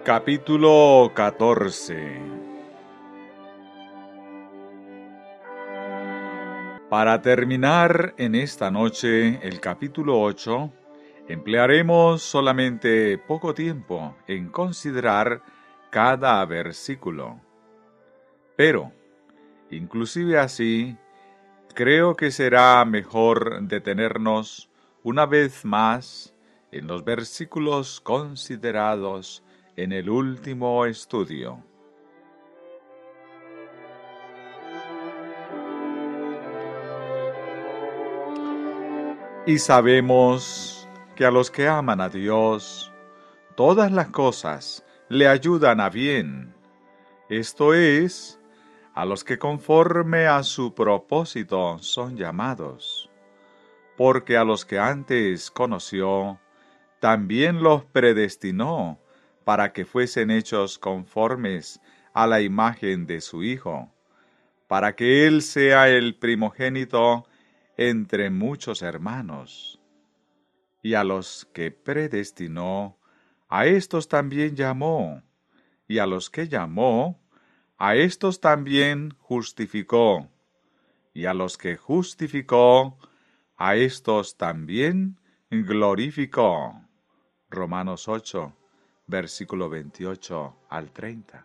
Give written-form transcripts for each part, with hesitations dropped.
Capítulo 14. Para terminar en esta noche el capítulo 8, emplearemos solamente poco tiempo en considerar cada versículo. Pero, inclusive así, creo que será mejor detenernos una vez más en los versículos considerados en el último estudio. Y sabemos que a los que aman a Dios, todas las cosas le ayudan a bien. Esto es, a los que conforme a su propósito son llamados. Porque a los que antes conoció, también los predestinó para que fuesen hechos conformes a la imagen de su Hijo, para que Él sea el primogénito entre muchos hermanos. Y a los que predestinó, a éstos también llamó, y a los que llamó, a éstos también justificó, y a los que justificó, a éstos también glorificó. Romanos 8, versículo 28 al 30.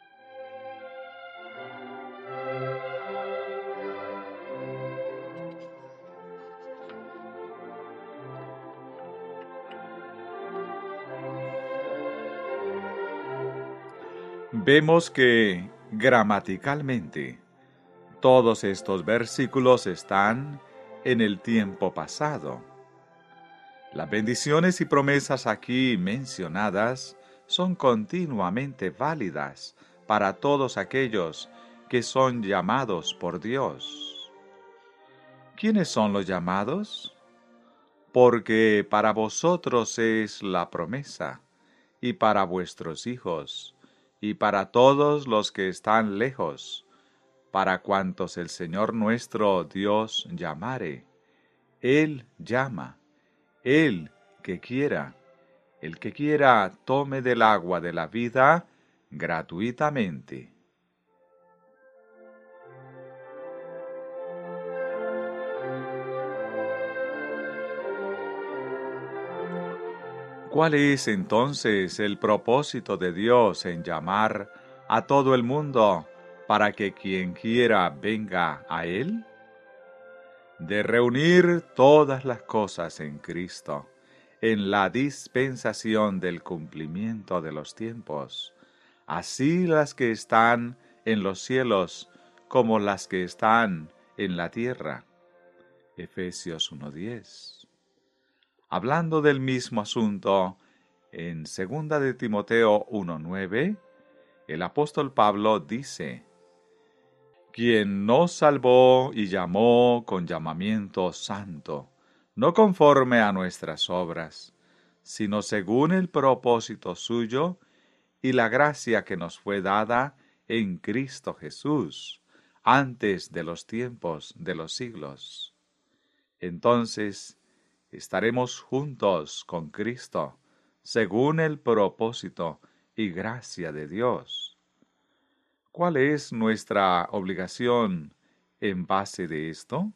Vemos que, gramaticalmente, todos estos versículos están en el tiempo pasado. Las bendiciones y promesas aquí mencionadas son continuamente válidas para todos aquellos que son llamados por Dios. ¿Quiénes son los llamados? Porque para vosotros es la promesa, y para vuestros hijos, y para todos los que están lejos, para cuantos el Señor nuestro Dios llamare. Él llama. El que quiera tome del agua de la vida gratuitamente. ¿Cuál es entonces el propósito de Dios en llamar a todo el mundo para que quien quiera venga a Él? De reunir todas las cosas en Cristo, en la dispensación del cumplimiento de los tiempos, así las que están en los cielos como las que están en la tierra. Efesios 1:10. Hablando del mismo asunto, en 2 de Timoteo 1:9, el apóstol Pablo dice: quien nos salvó y llamó con llamamiento santo, no conforme a nuestras obras, sino según el propósito suyo y la gracia que nos fue dada en Cristo Jesús, antes de los tiempos de los siglos. Entonces, estaremos juntos con Cristo, según el propósito y gracia de Dios. ¿Cuál es nuestra obligación en base de esto?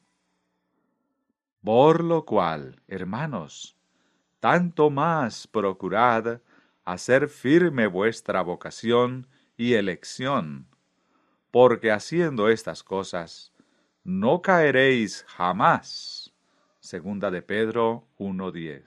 Por lo cual, hermanos, tanto más procurad hacer firme vuestra vocación y elección, porque haciendo estas cosas, no caeréis jamás. Segunda de Pedro 1:10.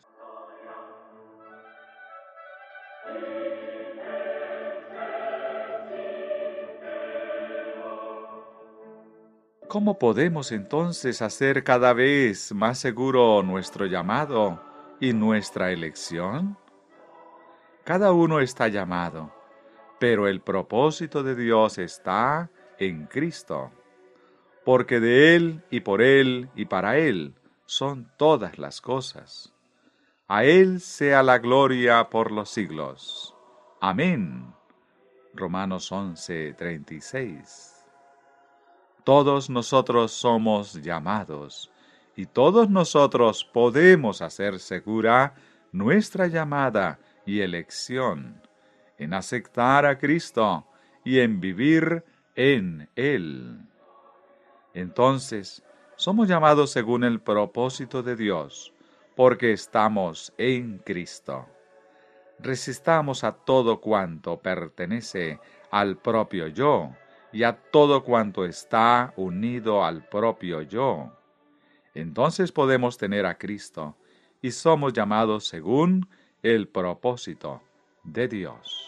¿Cómo podemos entonces hacer cada vez más seguro nuestro llamado y nuestra elección? Cada uno está llamado, pero el propósito de Dios está en Cristo, porque de Él y para Él son todas las cosas. A Él sea la gloria por los siglos. Amén. Romanos 11:36. Todos nosotros somos llamados, y todos nosotros podemos hacer segura nuestra llamada y elección, en aceptar a Cristo y en vivir en Él. Entonces, somos llamados según el propósito de Dios, porque estamos en Cristo. Resistamos a todo cuanto pertenece al propio yo y a todo cuanto está unido al propio yo. Entonces podemos tener a Cristo y somos llamados según el propósito de Dios.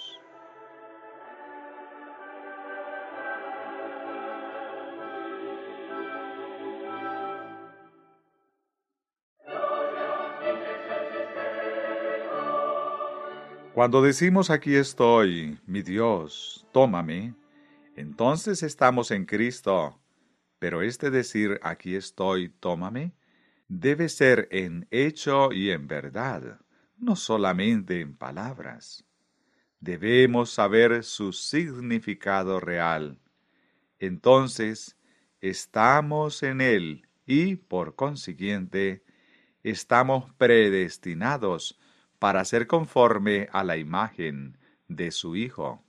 Cuando decimos aquí estoy, mi Dios, tómame, entonces estamos en Cristo. Pero este decir aquí estoy, tómame, debe ser en hecho y en verdad, no solamente en palabras. Debemos saber su significado real. Entonces, estamos en Él y, por consiguiente, estamos predestinados para ser conforme a la imagen de su Hijo.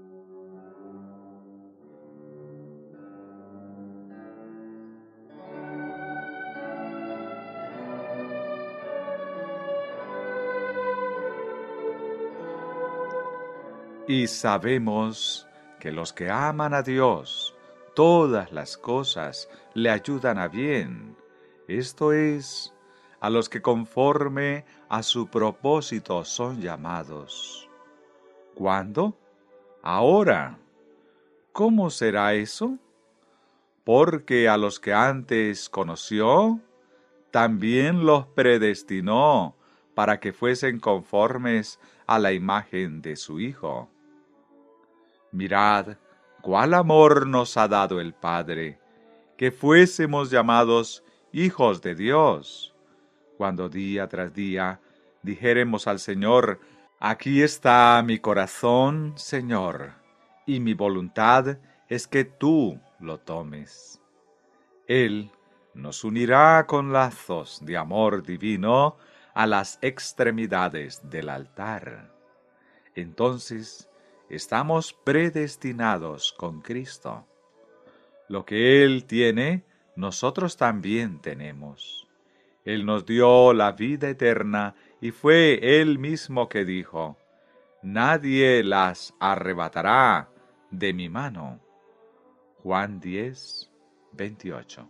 Y sabemos que los que aman a Dios, todas las cosas le ayudan a bien. Esto es, a los que conforme a su propósito son llamados. ¿Cuándo? Ahora. ¿Cómo será eso? Porque a los que antes conoció, también los predestinó para que fuesen conformes a la imagen de su Hijo. Mirad, cuál amor nos ha dado el Padre, que fuésemos llamados hijos de Dios, cuando día tras día dijéremos al Señor, aquí está mi corazón, Señor, y mi voluntad es que tú lo tomes. Él nos unirá con lazos de amor divino a las extremidades del altar. Entonces, estamos predestinados con Cristo. Lo que Él tiene, nosotros también tenemos. Él nos dio la vida eterna y fue Él mismo que dijo, nadie las arrebatará de mi mano. Juan 10, 28.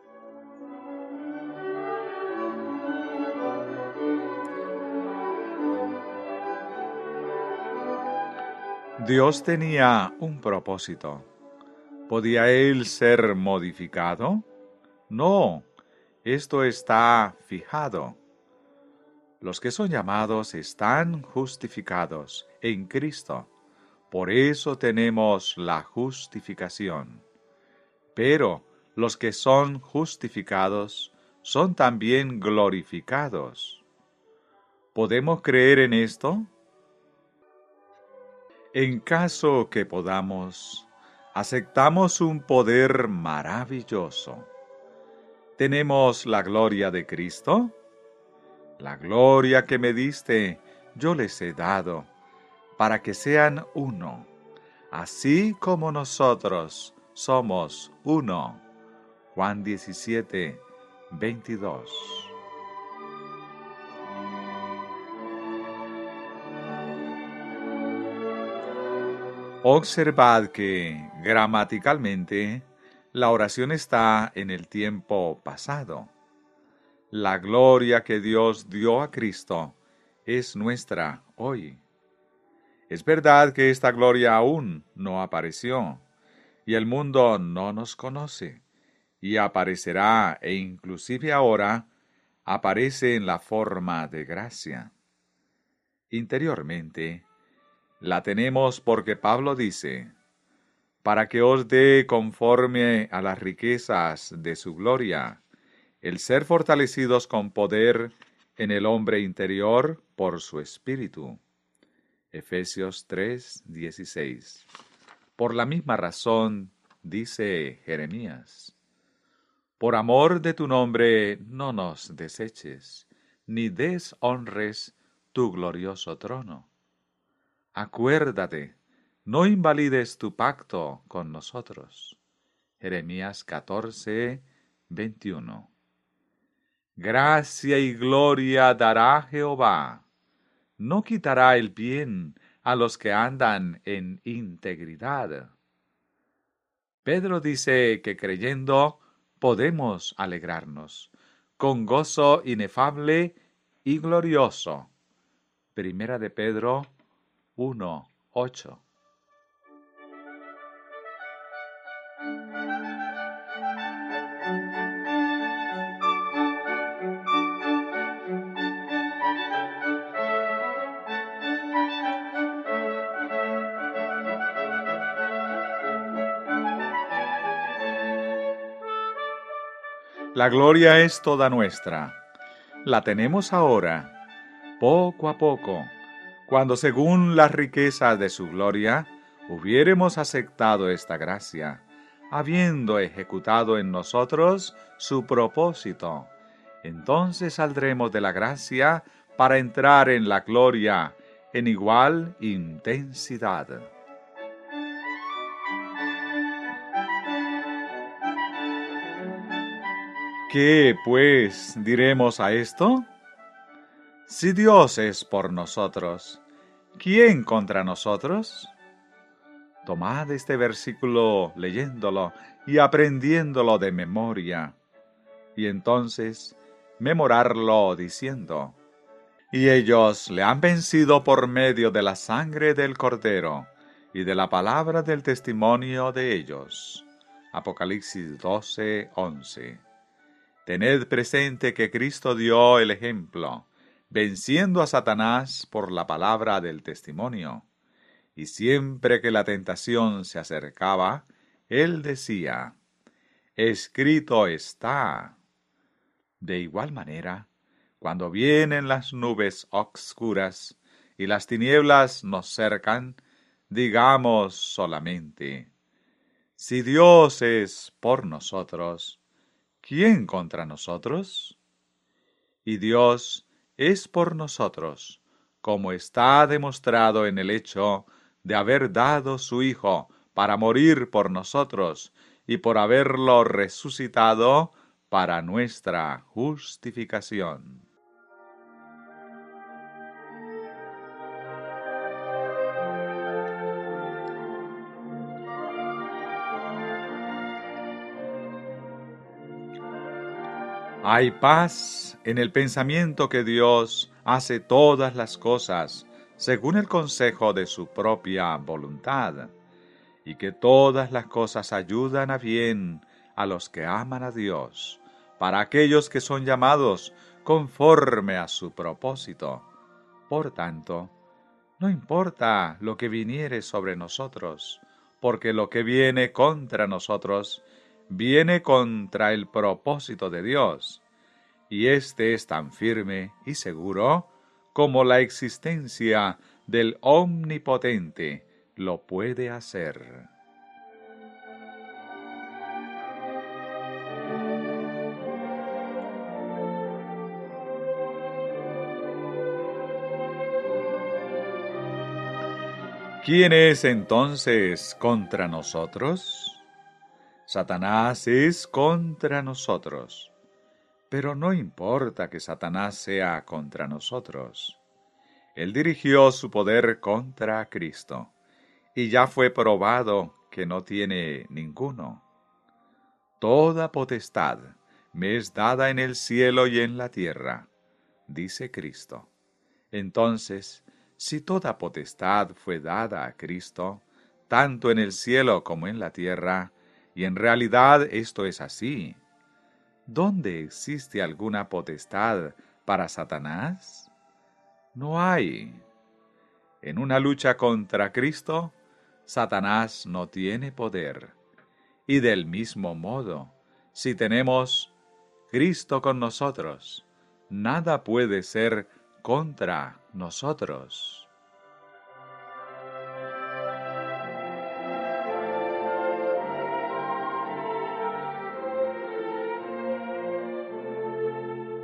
Dios tenía un propósito. ¿Podía Él ser modificado? No, esto está fijado. Los que son llamados están justificados en Cristo. Por eso tenemos la justificación. Pero los que son justificados son también glorificados. ¿Podemos creer en esto? En caso que podamos, aceptamos un poder maravilloso. ¿Tenemos la gloria de Cristo? La gloria que me diste, yo les he dado, para que sean uno, así como nosotros somos uno. Juan 17, 22. Observad que, gramaticalmente, la oración está en el tiempo pasado. La gloria que Dios dio a Cristo es nuestra hoy. Es verdad que esta gloria aún no apareció, y el mundo no nos conoce, y aparecerá, e inclusive ahora, aparece en la forma de gracia. Interiormente, la tenemos porque Pablo dice, para que os dé conforme a las riquezas de su gloria, el ser fortalecidos con poder en el hombre interior por su espíritu. Efesios 3, 16. Por la misma razón, dice Jeremías, por amor de tu nombre no nos deseches, ni deshonres tu glorioso trono. acuérdate, no invalides tu pacto con nosotros. Jeremías 14, 21. Gracia y gloria dará Jehová. No quitará el bien a los que andan en integridad. Pedro dice que creyendo podemos alegrarnos, con gozo inefable y glorioso. Primera de Pedro 1:8. La gloria es toda nuestra. La tenemos ahora, poco a poco, cuando según las riquezas de su gloria hubiéremos aceptado esta gracia, habiendo ejecutado en nosotros su propósito. Entonces saldremos de la gracia para entrar en la gloria en igual intensidad. ¿Qué, pues, diremos a esto? Si Dios es por nosotros, ¿quién contra nosotros? Tomad este versículo leyéndolo y aprendiéndolo de memoria, y entonces memorarlo diciendo: y ellos le han vencido por medio de la sangre del Cordero y de la palabra del testimonio de ellos. Apocalipsis 12:11. Tened presente que Cristo dio el ejemplo, venciendo a Satanás por la palabra del testimonio. Y siempre que la tentación se acercaba, él decía: escrito está. De igual manera, cuando vienen las nubes obscuras y las tinieblas nos cercan, digamos solamente: si Dios es por nosotros, ¿quién contra nosotros? Y Dios es por nosotros, como está demostrado en el hecho de haber dado su Hijo para morir por nosotros y por haberlo resucitado para nuestra justificación. Hay paz en el pensamiento que Dios hace todas las cosas según el consejo de su propia voluntad, y que todas las cosas ayudan a bien a los que aman a Dios, para aquellos que son llamados conforme a su propósito. Por tanto, no importa lo que viniere sobre nosotros, porque lo que viene contra nosotros viene contra el propósito de Dios, y éste es tan firme y seguro como la existencia del Omnipotente lo puede hacer. ¿Quién es entonces contra nosotros? Satanás es contra nosotros. Pero no importa que Satanás sea contra nosotros. Él dirigió su poder contra Cristo, y ya fue probado que no tiene ninguno. Toda potestad me es dada en el cielo y en la tierra, dice Cristo. Entonces, si toda potestad fue dada a Cristo, tanto en el cielo como en la tierra, y en realidad esto es así, ¿dónde existe alguna potestad para Satanás? No hay. En una lucha contra Cristo, Satanás no tiene poder. Y del mismo modo, si tenemos Cristo con nosotros, nada puede ser contra nosotros.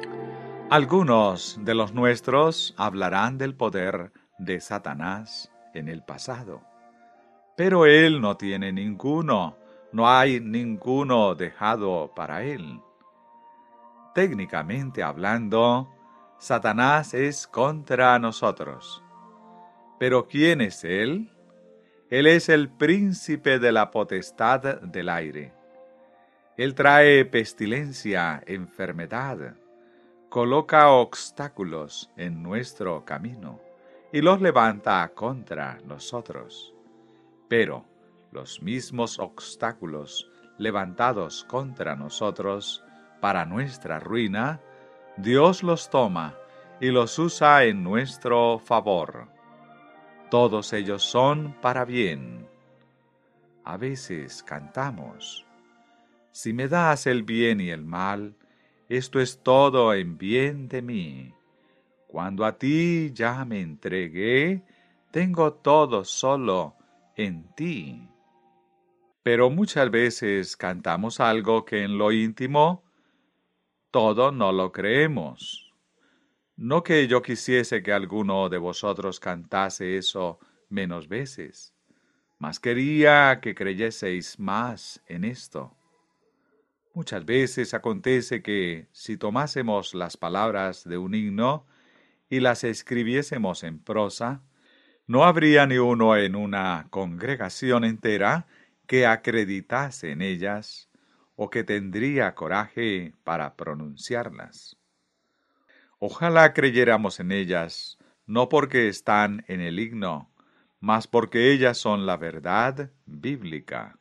Algunos de los nuestros hablarán del poder de Satanás en el pasado. Pero Él no tiene ninguno, no hay ninguno dejado para Él. Técnicamente hablando, Satanás es contra nosotros. ¿Pero quién es Él? Él es el príncipe de la potestad del aire. Él trae pestilencia, enfermedad, coloca obstáculos en nuestro camino y los levanta contra nosotros. Pero los mismos obstáculos levantados contra nosotros para nuestra ruina, Dios los toma y los usa en nuestro favor. Todos ellos son para bien. A veces cantamos: si me das el bien y el mal, esto es todo en bien de mí. Cuando a ti ya me entregué, tengo todo solo en ti. Pero muchas veces cantamos algo que en lo íntimo todo no lo creemos. No que yo quisiese que alguno de vosotros cantase eso menos veces, mas quería que creyeseis más en esto. Muchas veces acontece que, si tomásemos las palabras de un himno y las escribiésemos en prosa, no habría ni uno en una congregación entera que acreditase en ellas o que tendría coraje para pronunciarlas. Ojalá creyéramos en ellas, no porque están en el himno, mas porque ellas son la verdad bíblica.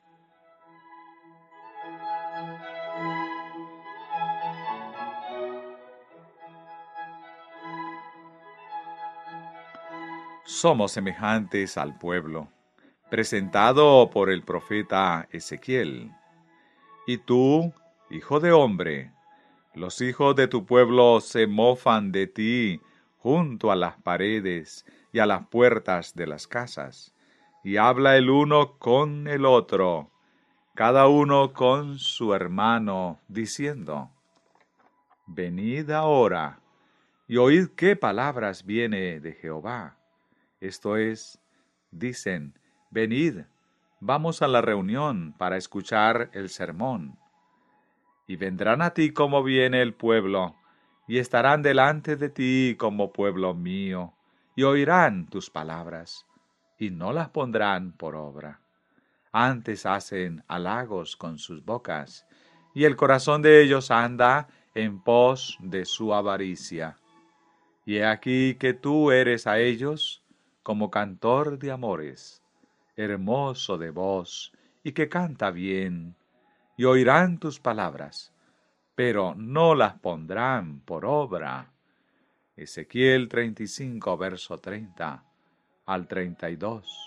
Somos semejantes al pueblo, presentado por el profeta Ezequiel. Y tú, hijo de hombre, los hijos de tu pueblo se mofan de ti junto a las paredes y a las puertas de las casas, y habla el uno con el otro, cada uno con su hermano, diciendo: venid ahora, y oíd qué palabras viene de Jehová. Esto es, dicen: venid, vamos a la reunión para escuchar el sermón. Y vendrán a ti como viene el pueblo, y estarán delante de ti como pueblo mío, y oirán tus palabras, y no las pondrán por obra. Antes hacen halagos con sus bocas, y el corazón de ellos anda en pos de su avaricia. Y he aquí que tú eres a ellos como cantor de amores, hermoso de voz, y que canta bien, y oirán tus palabras, pero no las pondrán por obra. Ezequiel 35, verso 30 al 32.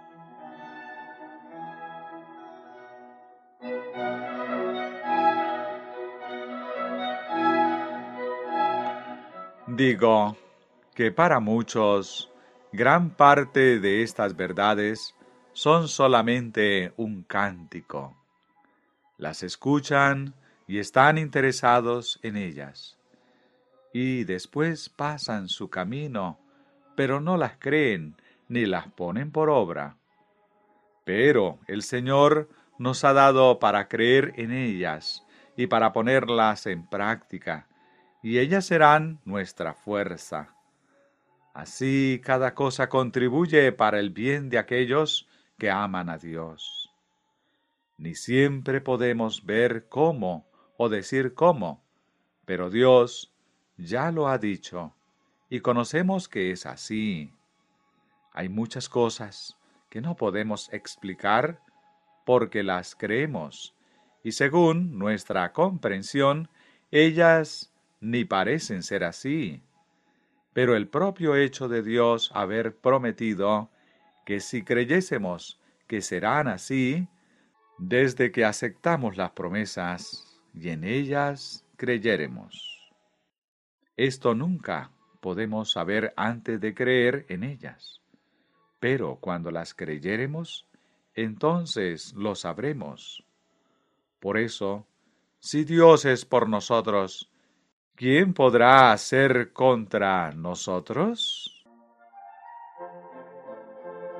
Digo que para muchos, gran parte de estas verdades son solamente un cántico. Las escuchan y están interesados en ellas, y después pasan su camino, pero no las creen ni las ponen por obra. Pero el Señor nos ha dado para creer en ellas y para ponerlas en práctica, y ellas serán nuestra fuerza. Así cada cosa contribuye para el bien de aquellos que aman a Dios. Ni siempre podemos ver cómo o decir cómo, pero Dios ya lo ha dicho y conocemos que es así. Hay muchas cosas que no podemos explicar porque las creemos, y según nuestra comprensión, ellas ni parecen ser así. Pero el propio hecho de Dios haber prometido que si creyésemos que serán así, desde que aceptamos las promesas y en ellas creyéremos. Esto nunca podemos saber antes de creer en ellas, pero cuando las creyéremos, entonces lo sabremos. Por eso, si Dios es por nosotros, ¿quién podrá ser contra nosotros?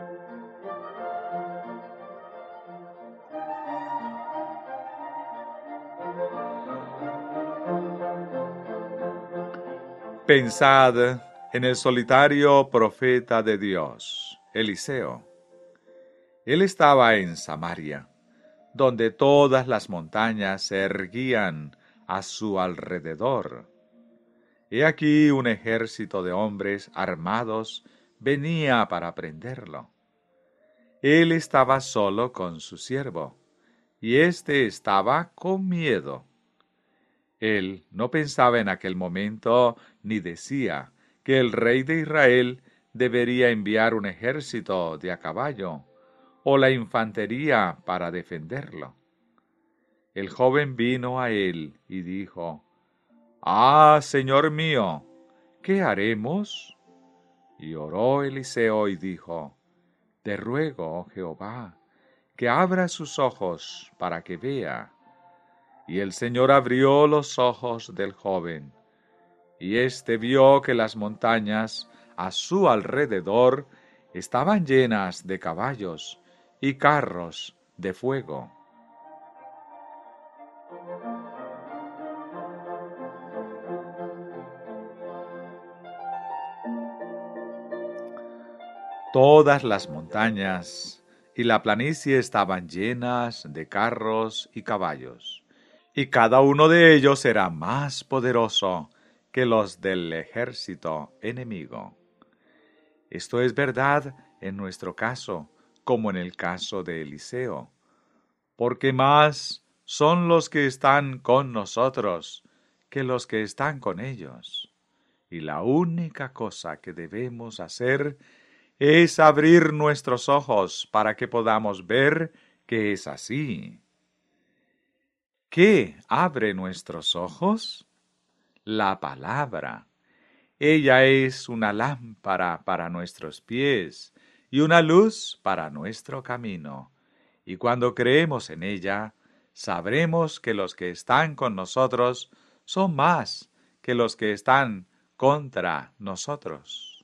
Pensad en el solitario profeta de Dios, Eliseo. Él estaba en Samaria, donde todas las montañas se erguían a su alrededor. He aquí un ejército de hombres armados venía para prenderlo. Él estaba solo con su siervo, y éste estaba con miedo. Él no pensaba en aquel momento ni decía que el rey de Israel debería enviar un ejército de a caballo o la infantería para defenderlo. El joven vino a él y dijo: «Ah, Señor mío, ¿qué haremos?». Y oró Eliseo y dijo: «Te ruego, oh Jehová, que abra sus ojos para que vea». Y el Señor abrió los ojos del joven, y éste vio que las montañas a su alrededor estaban llenas de caballos y carros de fuego. Todas las montañas y la planicie estaban llenas de carros y caballos, y cada uno de ellos era más poderoso que los del ejército enemigo. Esto es verdad en nuestro caso, como en el caso de Eliseo, porque más son los que están con nosotros que los que están con ellos. Y la única cosa que debemos hacer es abrir nuestros ojos para que podamos ver que es así. ¿Qué abre nuestros ojos? La palabra. Ella es una lámpara para nuestros pies y una luz para nuestro camino. Y cuando creemos en ella, sabremos que los que están con nosotros son más que los que están contra nosotros.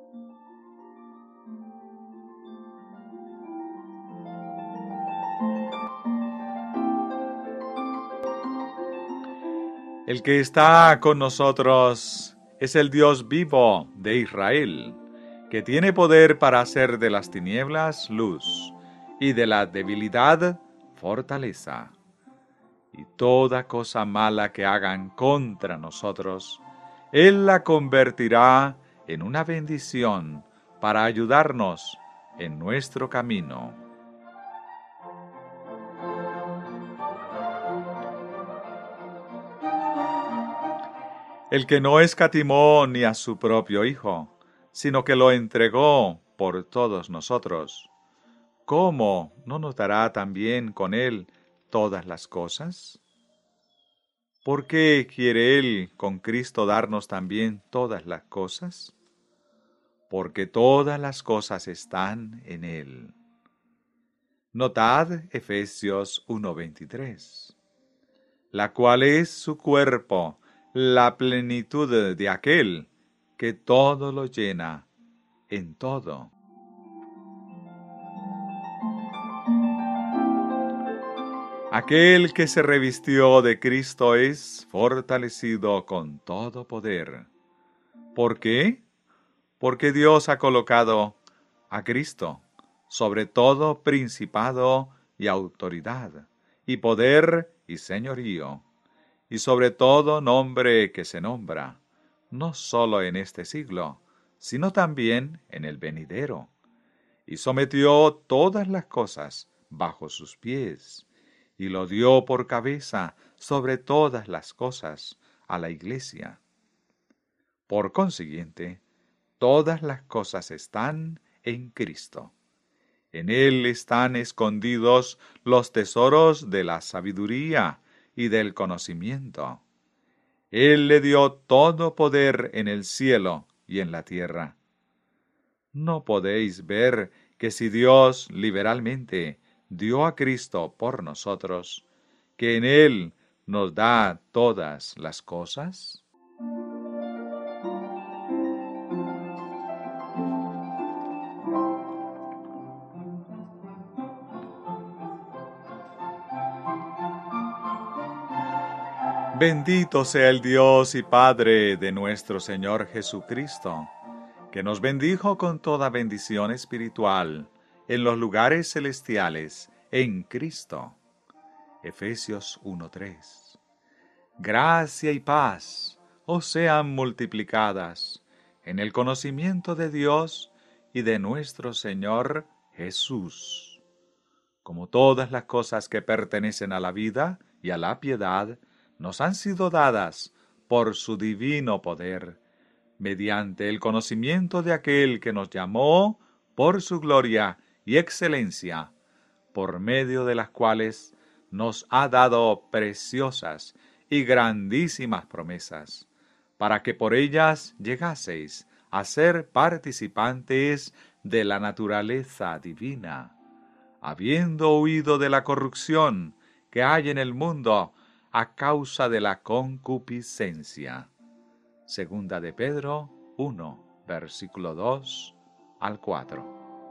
El que está con nosotros es el Dios vivo de Israel, que tiene poder para hacer de las tinieblas luz y de la debilidad fortaleza. Y toda cosa mala que hagan contra nosotros, Él la convertirá en una bendición para ayudarnos en nuestro camino. El que no escatimó ni a su propio Hijo, sino que lo entregó por todos nosotros, ¿cómo no nos dará también con Él todas las cosas? ¿Por qué quiere Él con Cristo darnos también todas las cosas? Porque todas las cosas están en Él. Notad Efesios 1:23, la cual es su cuerpo, la plenitud de aquel que todo lo llena en todo. Aquel que se revistió de Cristo es fortalecido con todo poder. ¿Por qué? Porque Dios ha colocado a Cristo sobre todo principado y autoridad, y poder y señorío, y sobre todo nombre que se nombra, no sólo en este siglo, sino también en el venidero, y sometió todas las cosas bajo sus pies, y lo dio por cabeza sobre todas las cosas a la Iglesia. Por consiguiente, todas las cosas están en Cristo. En Él están escondidos los tesoros de la sabiduría y del conocimiento. Él le dio todo poder en el cielo y en la tierra. ¿No podéis ver que si Dios liberalmente dio a Cristo por nosotros, que en Él nos da todas las cosas? Bendito sea el Dios y Padre de nuestro Señor Jesucristo, que nos bendijo con toda bendición espiritual en los lugares celestiales en Cristo. Efesios 1:3. Gracia y paz os sean multiplicadas en el conocimiento de Dios y de nuestro Señor Jesús. Como todas las cosas que pertenecen a la vida y a la piedad, nos han sido dadas por su divino poder, mediante el conocimiento de aquel que nos llamó por su gloria y excelencia, por medio de las cuales nos ha dado preciosas y grandísimas promesas, para que por ellas llegaseis a ser participantes de la naturaleza divina, habiendo huido de la corrupción que hay en el mundo a causa de la concupiscencia. Segunda de Pedro 1, versículo 2 al 4.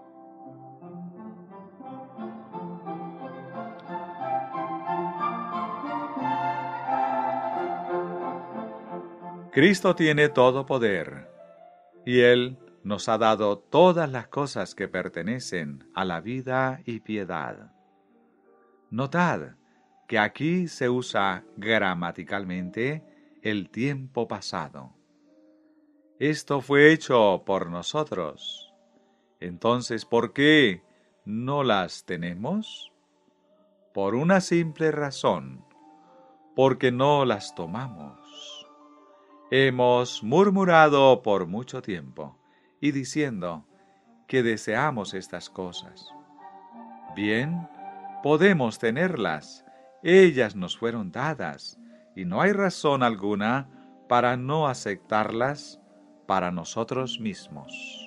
Cristo tiene todo poder, y Él nos ha dado todas las cosas que pertenecen a la vida y piedad. Notad que aquí se usa gramaticalmente el tiempo pasado. Esto fue hecho por nosotros. Entonces, ¿por qué no las tenemos? Por una simple razón, porque no las tomamos. Hemos murmurado por mucho tiempo y diciendo que deseamos estas cosas. Bien, podemos tenerlas. Ellas nos fueron dadas, y no hay razón alguna para no aceptarlas para nosotros mismos.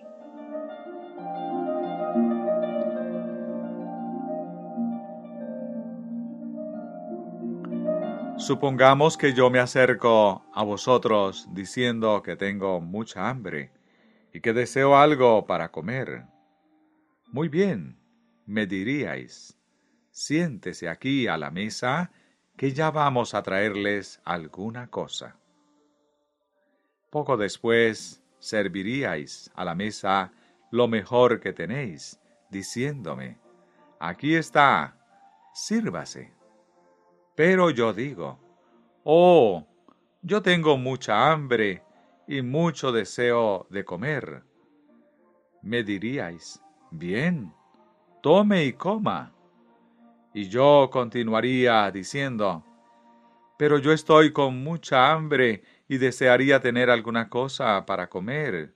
Supongamos que yo me acerco a vosotros diciendo que tengo mucha hambre y que deseo algo para comer. Muy bien, me diríais, siéntese aquí a la mesa, que ya vamos a traerles alguna cosa. Poco después serviríais a la mesa lo mejor que tenéis, diciéndome, aquí está, sírvase. Pero yo digo, oh, yo tengo mucha hambre y mucho deseo de comer. Me diríais, bien, tome y coma. Y yo continuaría diciendo, pero yo estoy con mucha hambre y desearía tener alguna cosa para comer.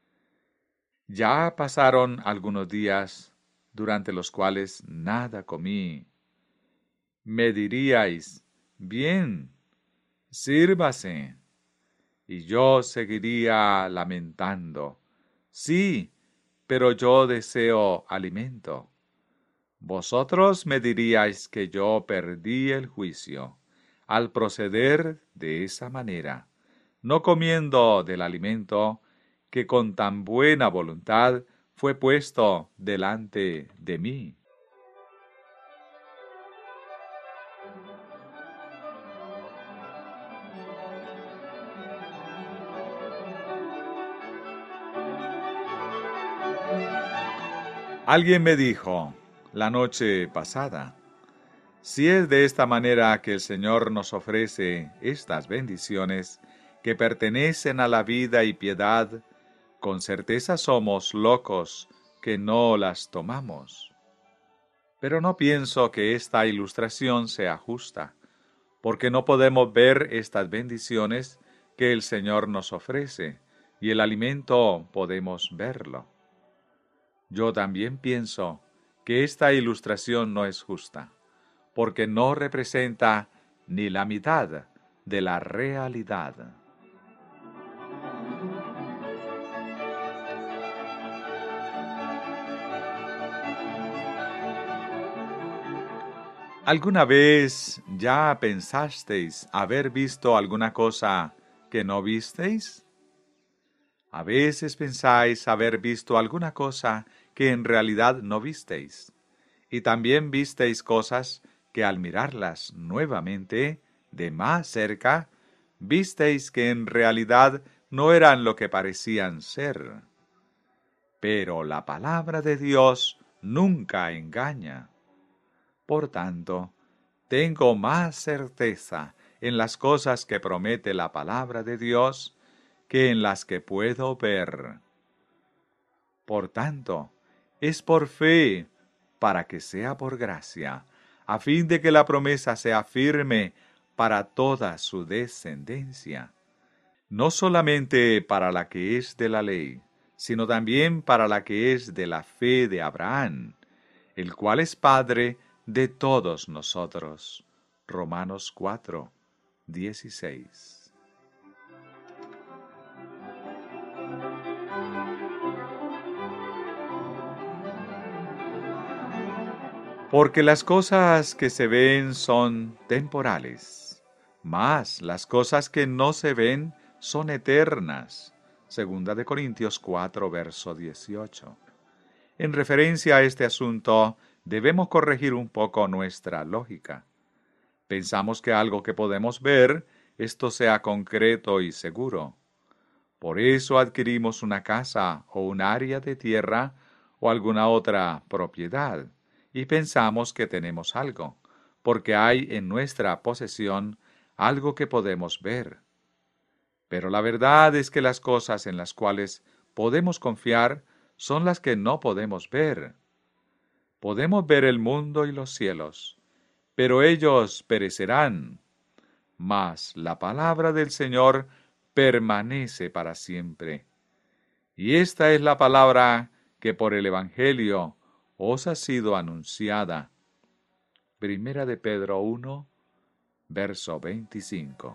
Ya pasaron algunos días durante los cuales nada comí. Me diríais, bien, sírvase. Y yo seguiría lamentando, sí, pero yo deseo alimento. Vosotros me diríais que yo perdí el juicio al proceder de esa manera, no comiendo del alimento que con tan buena voluntad fue puesto delante de mí. Alguien me dijo la noche pasada, si es de esta manera que el Señor nos ofrece estas bendiciones que pertenecen a la vida y piedad, con certeza somos locos que no las tomamos. Pero no pienso que esta ilustración sea justa, porque no podemos ver estas bendiciones que el Señor nos ofrece, y el alimento podemos verlo. Yo también pienso que esta ilustración no es justa, porque no representa ni la mitad de la realidad. ¿Alguna vez ya pensasteis haber visto alguna cosa que no visteis? A veces pensáis haber visto alguna cosa que en realidad no visteis, y también visteis cosas que al mirarlas nuevamente de más cerca, visteis que en realidad no eran lo que parecían ser. Pero la palabra de Dios nunca engaña. Por tanto, tengo más certeza en las cosas que promete la palabra de Dios que en las que puedo ver. Por tanto, es por fe, para que sea por gracia, a fin de que la promesa sea firme para toda su descendencia, no solamente para la que es de la ley, sino también para la que es de la fe de Abraham, el cual es Padre de todos nosotros. Romanos 4, 16. Porque las cosas que se ven son temporales, mas las cosas que no se ven son eternas. Segunda de Corintios 4, verso 18. En referencia a este asunto, debemos corregir un poco nuestra lógica. Pensamos que algo que podemos ver, esto sea concreto y seguro. Por eso adquirimos una casa o un área de tierra o alguna otra propiedad y pensamos que tenemos algo, porque hay en nuestra posesión algo que podemos ver. Pero la verdad es que las cosas en las cuales podemos confiar son las que no podemos ver. Podemos ver el mundo y los cielos, pero ellos perecerán. Mas la palabra del Señor permanece para siempre. Y esta es la palabra que por el Evangelio os ha sido anunciada. Primera de Pedro 1, verso 25.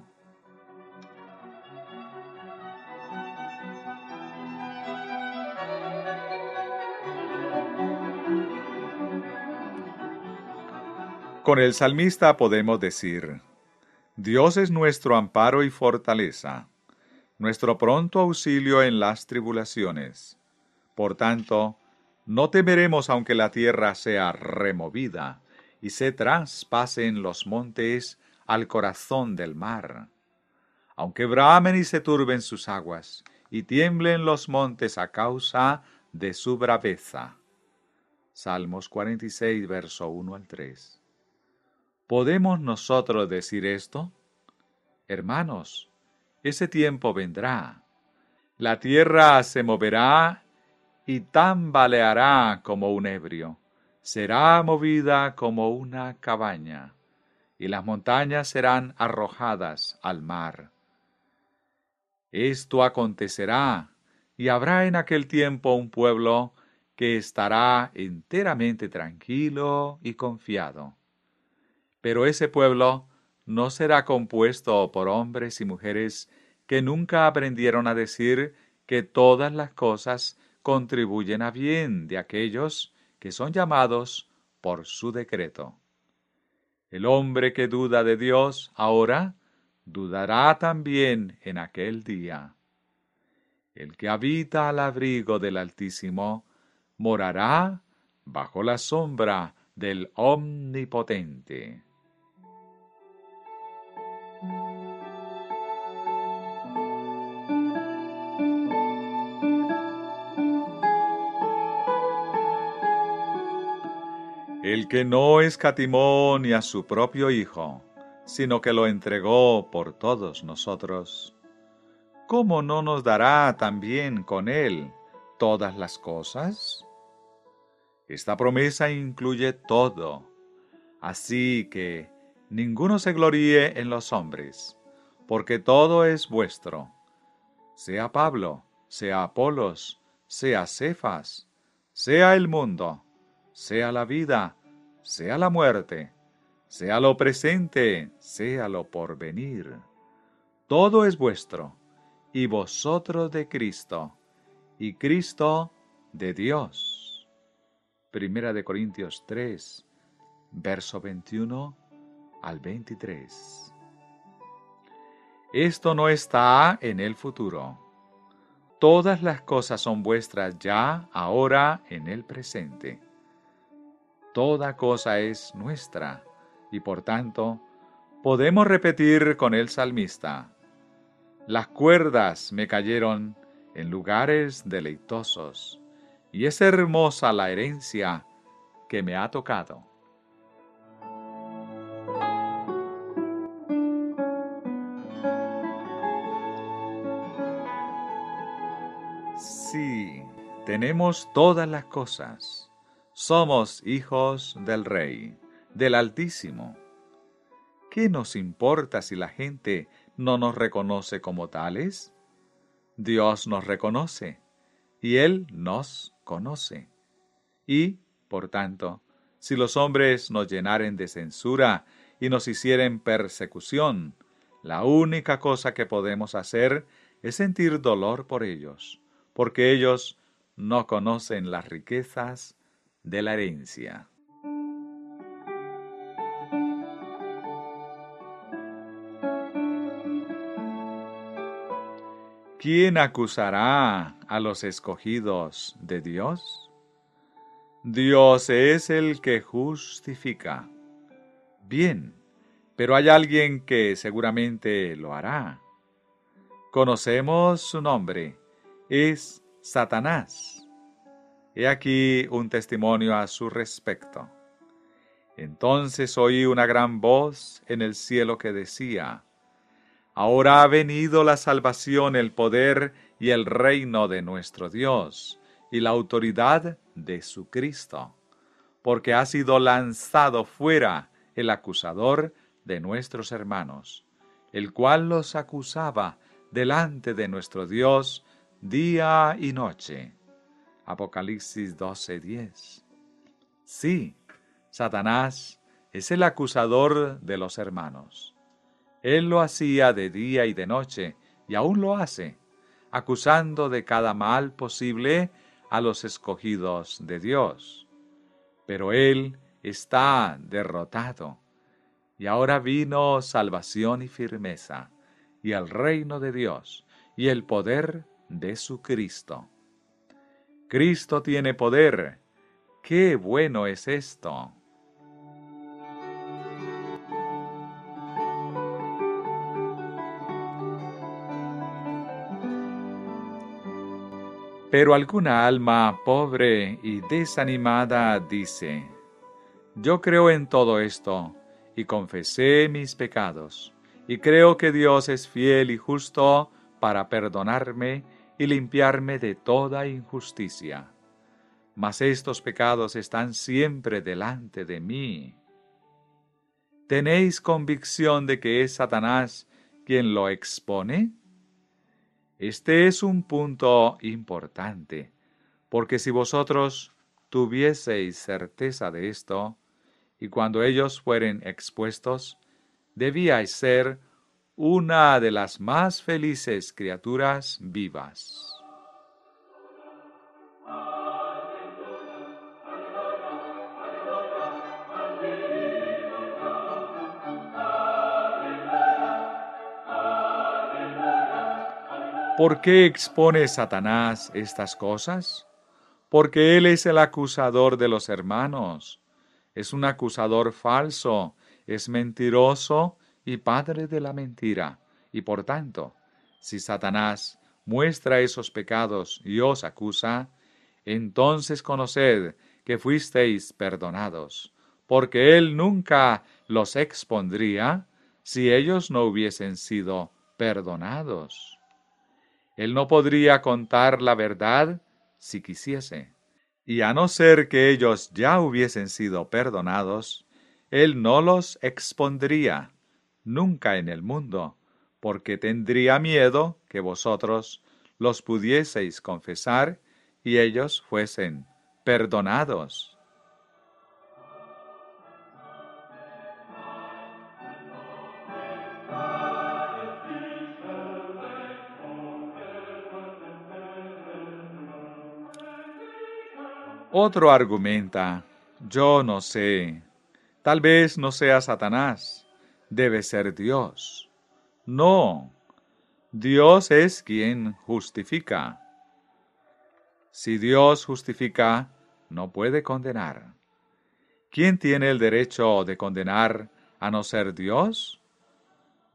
Con el salmista podemos decir: Dios es nuestro amparo y fortaleza, nuestro pronto auxilio en las tribulaciones. Por tanto, no temeremos aunque la tierra sea removida y se traspasen los montes al corazón del mar. Aunque bramen y se turben sus aguas, y tiemblen los montes a causa de su braveza. Salmos 46, verso 1 al 3. ¿Podemos nosotros decir esto? Hermanos, ese tiempo vendrá. La tierra se moverá y tambaleará como un ebrio. Será movida como una cabaña, y las montañas serán arrojadas al mar. Esto acontecerá, y habrá en aquel tiempo un pueblo que estará enteramente tranquilo y confiado. Pero ese pueblo no será compuesto por hombres y mujeres que nunca aprendieron a decir que todas las cosas contribuyen a bien de aquellos que son llamados por su decreto. El hombre que duda de Dios ahora, dudará también en aquel día. El que habita al abrigo del Altísimo, morará bajo la sombra del Omnipotente. El que no escatimó ni a su propio Hijo, sino que lo entregó por todos nosotros, ¿cómo no nos dará también con Él todas las cosas? Esta promesa incluye todo, así que ninguno se gloríe en los hombres, porque todo es vuestro, sea Pablo, sea Apolos, sea Cefas, sea el mundo, sea la vida, sea la muerte, sea lo presente, sea lo porvenir. Todo es vuestro, y vosotros de Cristo, y Cristo de Dios. Primera de Corintios 3, verso 21 al 23. Esto no está en el futuro. Todas las cosas son vuestras ya, ahora, en el presente. Toda cosa es nuestra, y por tanto, Podemos repetir con el salmista: las cuerdas me cayeron en lugares deleitosos, y es hermosa la herencia que me ha tocado. Sí, tenemos todas las cosas. Somos hijos del Rey, del Altísimo. ¿Qué nos importa si la gente no nos reconoce como tales? Dios nos reconoce y Él nos conoce. Y, por tanto, si los hombres nos llenaren de censura y nos hicieren persecución, la única cosa que podemos hacer es sentir dolor por ellos, porque ellos no conocen las riquezas de la herencia. ¿Quién acusará a los escogidos de Dios? Dios es el que justifica. Bien, pero hay alguien que seguramente lo hará. Conocemos su nombre, es Satanás. He aquí un testimonio a su respecto. Entonces oí una gran voz en el cielo que decía: ahora ha venido la salvación, el poder y el reino de nuestro Dios, y la autoridad de su Cristo, porque ha sido lanzado fuera el acusador de nuestros hermanos, el cual los acusaba delante de nuestro Dios día y noche. Apocalipsis 12:10. Sí, Satanás es el acusador de los hermanos. Él lo hacía de día y de noche, y aún lo hace, acusando de cada mal posible a los escogidos de Dios. Pero Él está derrotado, y ahora vino salvación y firmeza, y el reino de Dios, y el poder de su Cristo. Cristo tiene poder. ¡Qué bueno es esto! Pero alguna alma pobre y desanimada dice: yo creo en todo esto, y confesé mis pecados, y creo que Dios es fiel y justo para perdonarme y limpiarme de toda injusticia. Mas estos pecados están siempre delante de mí. ¿Tenéis convicción de que es Satanás quien lo expone? Este es un punto importante, porque si vosotros tuvieseis certeza de esto, y cuando ellos fueren expuestos, debíais ser una de las más felices criaturas vivas. ¿Por qué expone Satanás estas cosas? Porque él es el acusador de los hermanos. Es un acusador falso, es mentiroso y padre de la mentira. Y por tanto, si Satanás muestra esos pecados y os acusa, entonces conoced que fuisteis perdonados, porque él nunca los expondría si ellos no hubiesen sido perdonados. Él no podría contar la verdad si quisiese. Y a no ser que ellos ya hubiesen sido perdonados, Él no los expondría nunca en el mundo, porque tendría miedo que vosotros los pudieseis confesar y ellos fuesen perdonados. Otro argumenta: yo no sé, tal vez no sea Satanás, debe ser Dios. No, Dios es quien justifica. Si Dios justifica, no puede condenar. ¿Quién tiene el derecho de condenar a no ser Dios?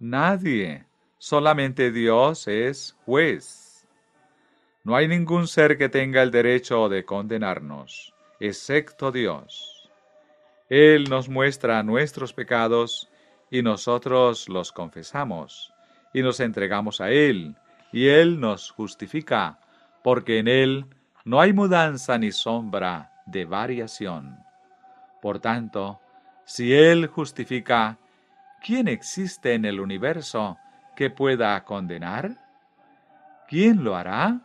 Nadie, solamente Dios es juez. No hay ningún ser que tenga el derecho de condenarnos, excepto Dios. Él nos muestra nuestros pecados y nosotros los confesamos y nos entregamos a Él, y Él nos justifica, porque en Él no hay mudanza ni sombra de variación. Por tanto, si Él justifica, ¿quién existe en el universo que pueda condenar? ¿Quién lo hará?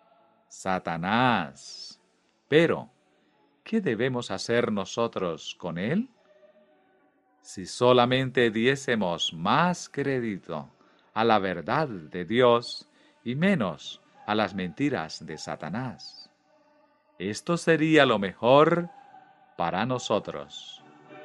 Satanás. Pero, ¿qué debemos hacer nosotros con él? Si solamente diésemos más crédito a la verdad de Dios y menos a las mentiras de Satanás, esto sería lo mejor para nosotros.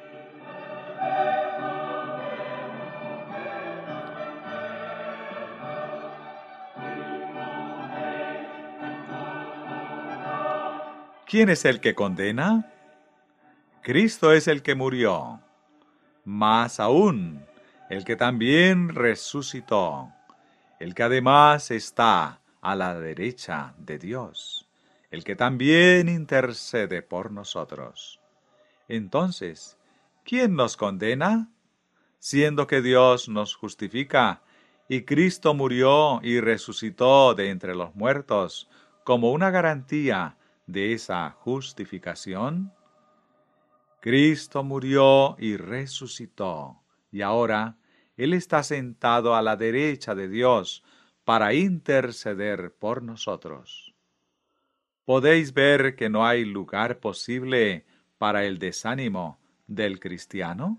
¿Quién es el que condena? Cristo es el que murió, más aún, el que también resucitó, el que además está a la derecha de Dios, el que también intercede por nosotros. Entonces, ¿quién nos condena? Siendo que Dios nos justifica, y Cristo murió y resucitó de entre los muertos como una garantía de esa justificación. Cristo murió y resucitó, y ahora Él está sentado a la derecha de Dios para interceder por nosotros. Podéis ver que no hay lugar posible para el desánimo del cristiano.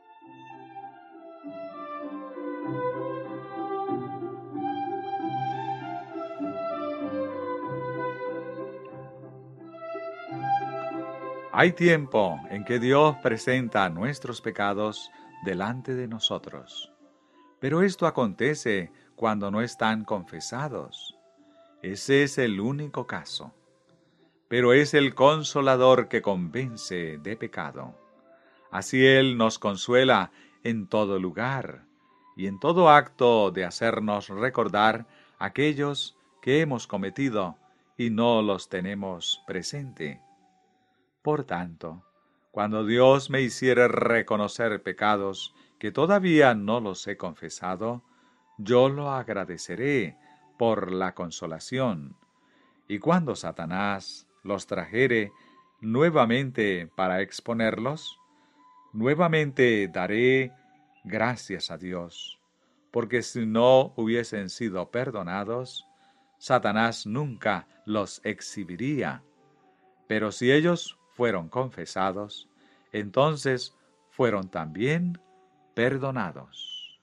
Hay tiempo en que Dios presenta nuestros pecados delante de nosotros, pero esto acontece cuando no están confesados. Ese es el único caso. Pero es el Consolador que convence de pecado. Así Él nos consuela en todo lugar y en todo acto de hacernos recordar aquellos que hemos cometido y no los tenemos presente. Por tanto, cuando Dios me hiciere reconocer pecados que todavía no los he confesado, yo lo agradeceré por la consolación. Y cuando Satanás los trajere nuevamente para exponerlos, nuevamente daré gracias a Dios, porque si no hubiesen sido perdonados, Satanás nunca los exhibiría. Pero si ellos fueron confesados, entonces fueron también perdonados.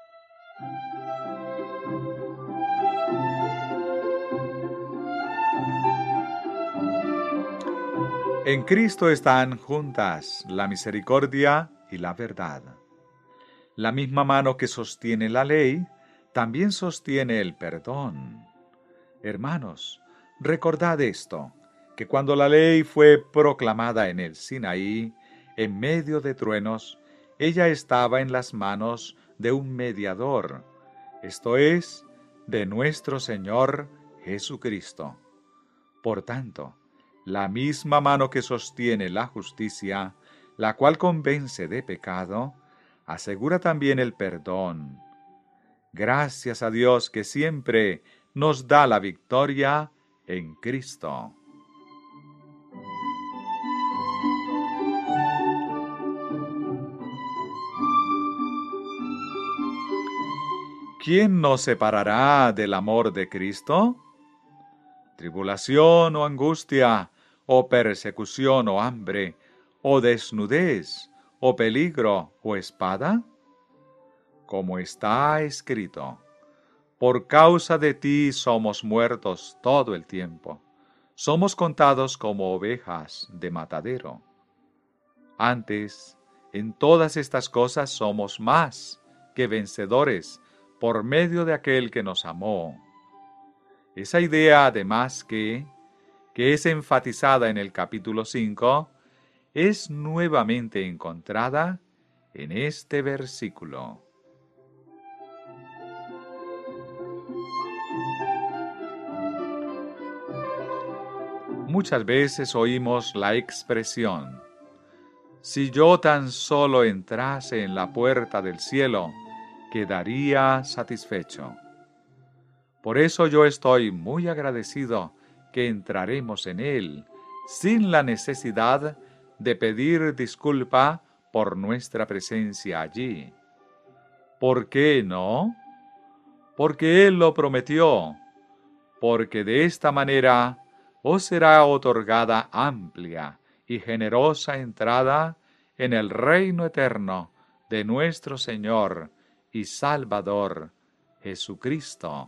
En Cristo están juntas la misericordia y la verdad. La misma mano que sostiene la ley, también sostiene el perdón. Hermanos, recordad esto, que cuando la ley fue proclamada en el Sinaí, en medio de truenos, ella estaba en las manos de un mediador, esto es, de nuestro Señor Jesucristo. Por tanto, la misma mano que sostiene la justicia, la cual convence de pecado, asegura también el perdón. Gracias a Dios que siempre nos da la victoria en Cristo. ¿Quién nos separará del amor de Cristo? ¿Tribulación o angustia, o persecución o hambre, o desnudez, o peligro o espada? Como está escrito, por causa de ti somos muertos todo el tiempo, somos contados como ovejas de matadero. Antes, en todas estas cosas somos más que vencedores por medio de aquel que nos amó. Esa idea, además que es enfatizada en el capítulo 5, es nuevamente encontrada en este versículo. Muchas veces oímos la expresión: si yo tan solo entrase en la puerta del cielo, quedaría satisfecho. Por eso yo estoy muy agradecido que entraremos en él, sin la necesidad de pedir disculpa por nuestra presencia allí. ¿Por qué no? Porque Él lo prometió, porque de esta manera os será otorgada amplia y generosa entrada en el reino eterno de nuestro Señor y Salvador Jesucristo.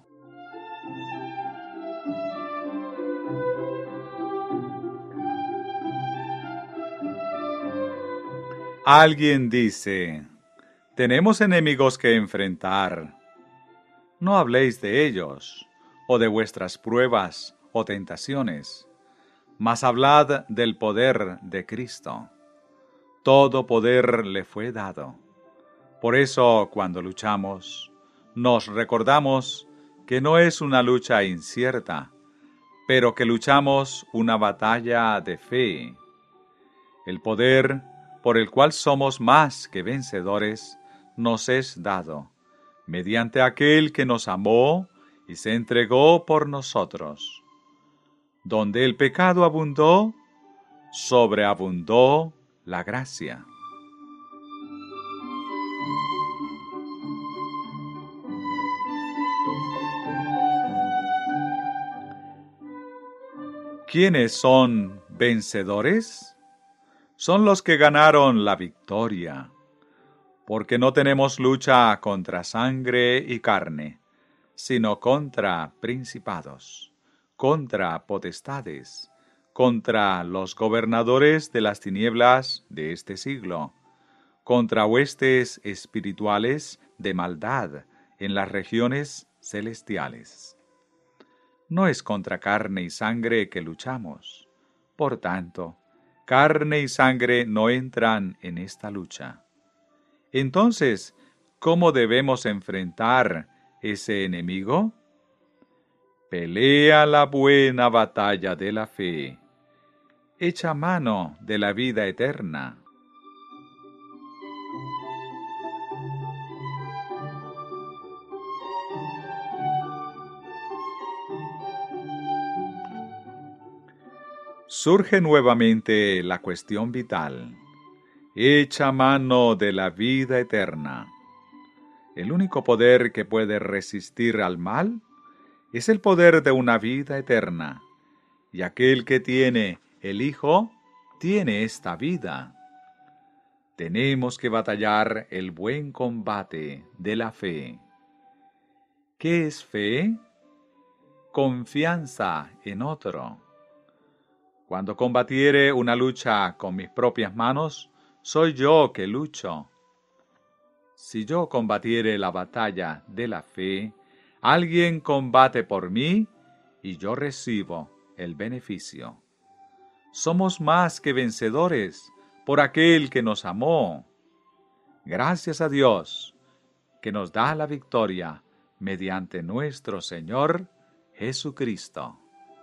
Alguien dice: tenemos enemigos que enfrentar. No habléis de ellos, o de vuestras pruebas o tentaciones, mas hablad del poder de Cristo. Todo poder le fue dado. Por eso, cuando luchamos, nos recordamos que no es una lucha incierta, pero que luchamos una batalla de fe. El poder por el cual somos más que vencedores nos es dado, mediante aquel que nos amó y se entregó por nosotros. Donde el pecado abundó, sobreabundó la gracia. ¿Quiénes son vencedores? Son los que ganaron la victoria, porque no tenemos lucha contra sangre y carne, sino contra principados, contra potestades, contra los gobernadores de las tinieblas de este siglo, contra huestes espirituales de maldad en las regiones celestiales. No es contra carne y sangre que luchamos. Por tanto, carne y sangre no entran en esta lucha. Entonces, ¿cómo debemos enfrentar ese enemigo? Pelea la buena batalla de la fe. Echa mano de la vida eterna. Surge nuevamente la cuestión vital. Echa mano de la vida eterna. El único poder que puede resistir al mal es el poder de una vida eterna, y aquel que tiene el Hijo tiene esta vida. Tenemos que batallar el buen combate de la fe. ¿Qué es fe? Confianza en otro. Cuando combatiere una lucha con mis propias manos, soy yo que lucho. Si yo combatiere la batalla de la fe, alguien combate por mí y yo recibo el beneficio. Somos más que vencedores por aquel que nos amó. Gracias a Dios, que nos da la victoria mediante nuestro Señor Jesucristo.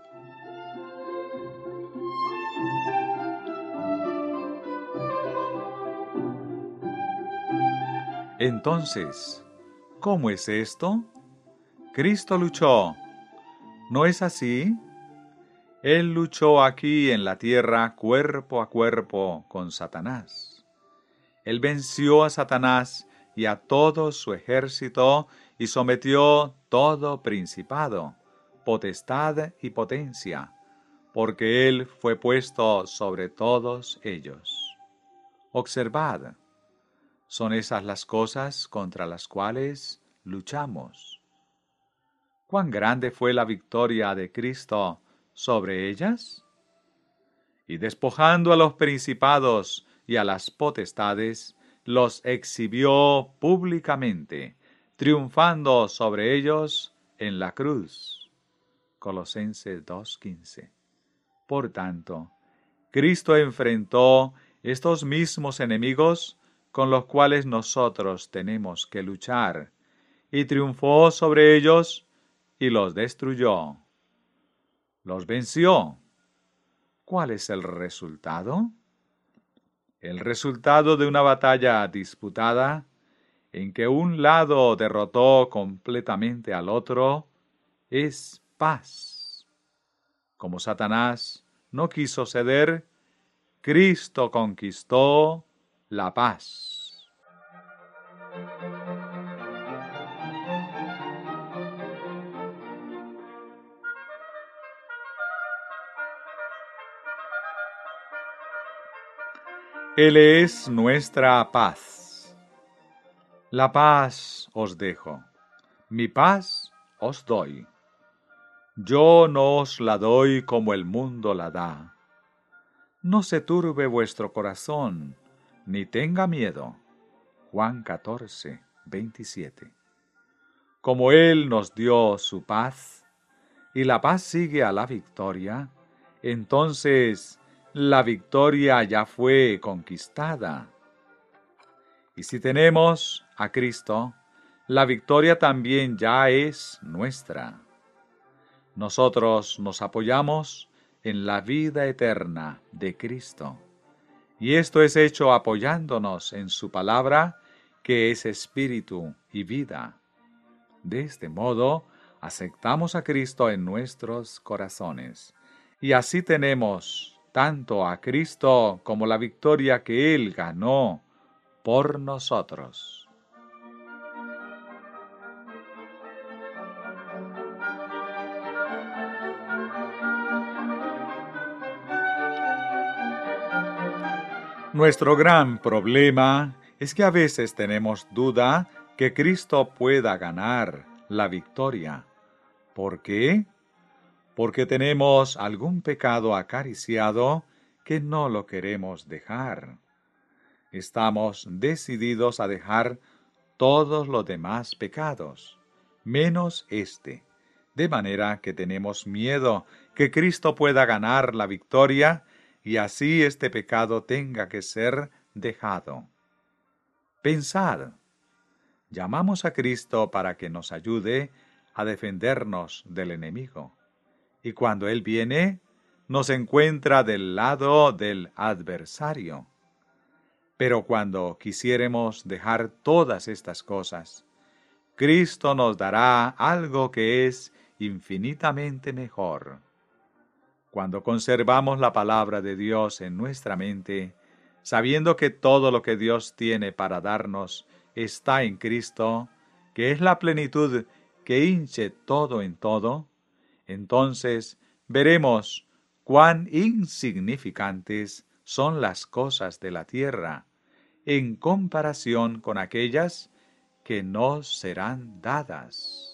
Entonces, ¿cómo es esto? Cristo luchó, ¿no es así? Él luchó aquí en la tierra cuerpo a cuerpo con Satanás. Él venció a Satanás y a todo su ejército y sometió todo principado, potestad y potencia, porque Él fue puesto sobre todos ellos. Observad, son esas las cosas contra las cuales luchamos. ¿Cuán grande fue la victoria de Cristo sobre ellas? Y despojando a los principados y a las potestades, los exhibió públicamente, triunfando sobre ellos en la cruz. Colosenses 2:15. Por tanto, Cristo enfrentó estos mismos enemigos con los cuales nosotros tenemos que luchar, y triunfó sobre ellos y los destruyó. Los venció. ¿Cuál es el resultado? El resultado de una batalla disputada en que un lado derrotó completamente al otro es paz. Como Satanás no quiso ceder, Cristo conquistó la paz. Él es nuestra paz. La paz os dejo, mi paz os doy. Yo no os la doy como el mundo la da. No se turbe vuestro corazón, ni tenga miedo. Juan 14, 27. Como Él nos dio su paz, y la paz sigue a la victoria, entonces la victoria ya fue conquistada. Y si tenemos a Cristo, la victoria también ya es nuestra. Nosotros nos apoyamos en la vida eterna de Cristo. Y esto es hecho apoyándonos en su palabra, que es espíritu y vida. De este modo, aceptamos a Cristo en nuestros corazones. Y así tenemos tanto a Cristo como la victoria que Él ganó por nosotros. Nuestro gran problema es que a veces tenemos duda que Cristo pueda ganar la victoria. ¿Por qué? Porque tenemos algún pecado acariciado que no lo queremos dejar. Estamos decididos a dejar todos los demás pecados, menos este, de manera que tenemos miedo que Cristo pueda ganar la victoria y así este pecado tenga que ser dejado. Pensad, llamamos a Cristo para que nos ayude a defendernos del enemigo, y cuando Él viene, nos encuentra del lado del adversario. Pero cuando quisiéremos dejar todas estas cosas, Cristo nos dará algo que es infinitamente mejor. Cuando conservamos la palabra de Dios en nuestra mente, sabiendo que todo lo que Dios tiene para darnos está en Cristo, que es la plenitud que hinche todo en todo, entonces veremos cuán insignificantes son las cosas de la tierra, en comparación con aquellas que nos serán dadas.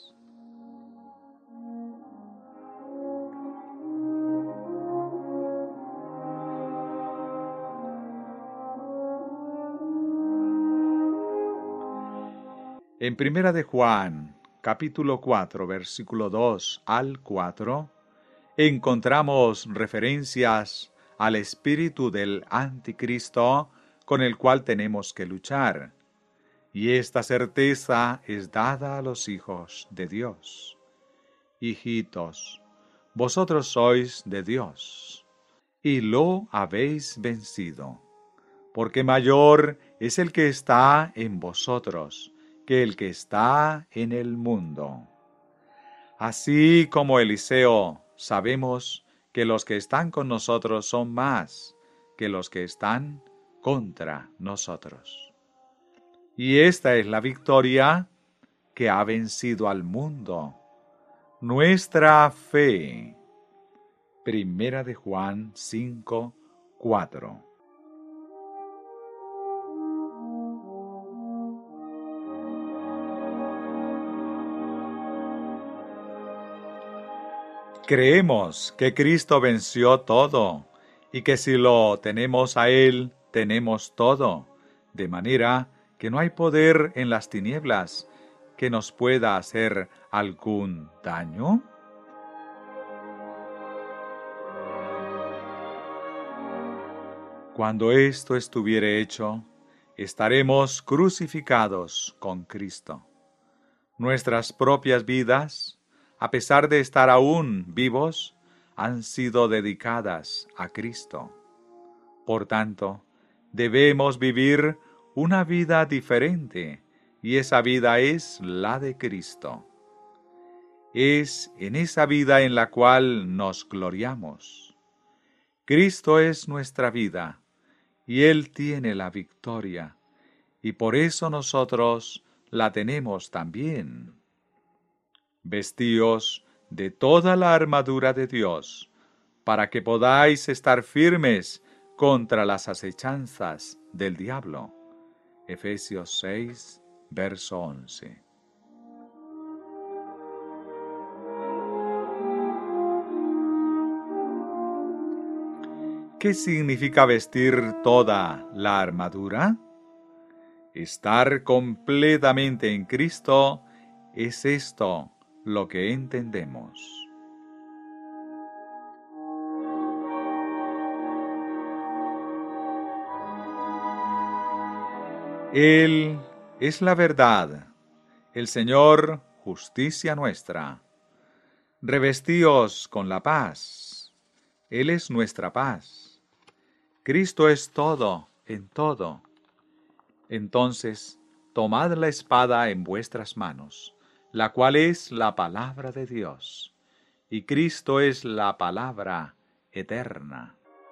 En Primera de Juan, capítulo 4, versículo 2 al 4, encontramos referencias al espíritu del anticristo con el cual tenemos que luchar. Y esta certeza es dada a los hijos de Dios. Hijitos, vosotros sois de Dios, y lo habéis vencido, porque mayor es el que está en vosotros que el que está en el mundo. Así como Eliseo, sabemos que los que están con nosotros son más que los que están contra nosotros. Y esta es la victoria que ha vencido al mundo, nuestra fe. Primera de Juan 5, 4. Creemos que Cristo venció todo y que si lo tenemos a Él, tenemos todo, de manera que no hay poder en las tinieblas que nos pueda hacer algún daño. Cuando esto estuviere hecho, estaremos crucificados con Cristo. Nuestras propias vidas, a pesar de estar aún vivos, han sido dedicadas a Cristo. Por tanto, debemos vivir una vida diferente, y esa vida es la de Cristo. Es en esa vida en la cual nos gloriamos. Cristo es nuestra vida, y Él tiene la victoria, y por eso nosotros la tenemos también. Vestíos de toda la armadura de Dios, para que podáis estar firmes contra las acechanzas del diablo. Efesios 6, verso 11. ¿Qué significa vestir toda la armadura? Estar completamente en Cristo es esto lo que entendemos. Él es la verdad, el Señor, justicia nuestra. Revestíos con la paz. Él es nuestra paz. Cristo es todo en todo. Entonces, tomad la espada en vuestras manos, la cual es la palabra de Dios, y Cristo es la palabra eterna.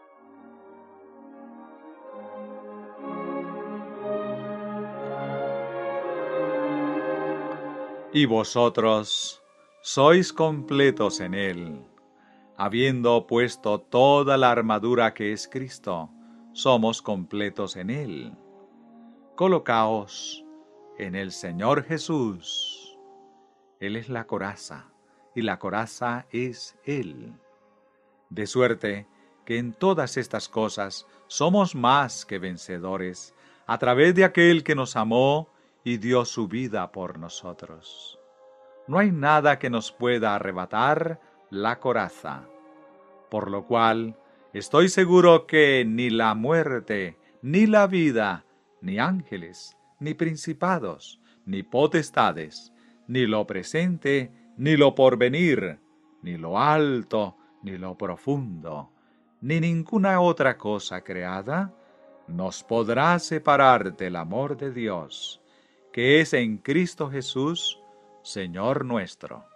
Y vosotros sois completos en Él, habiendo puesto toda la armadura que es Cristo, somos completos en Él. Colocaos en el Señor Jesús. Él es la coraza, y la coraza es Él. De suerte que en todas estas cosas somos más que vencedores, a través de aquel que nos amó y dio su vida por nosotros. No hay nada que nos pueda arrebatar la coraza, por lo cual estoy seguro que ni la muerte, ni la vida, ni ángeles, ni principados, ni potestades, ni lo presente, ni lo porvenir, ni lo alto, ni lo profundo, ni ninguna otra cosa creada, nos podrá separar del amor de Dios, que es en Cristo Jesús, Señor nuestro.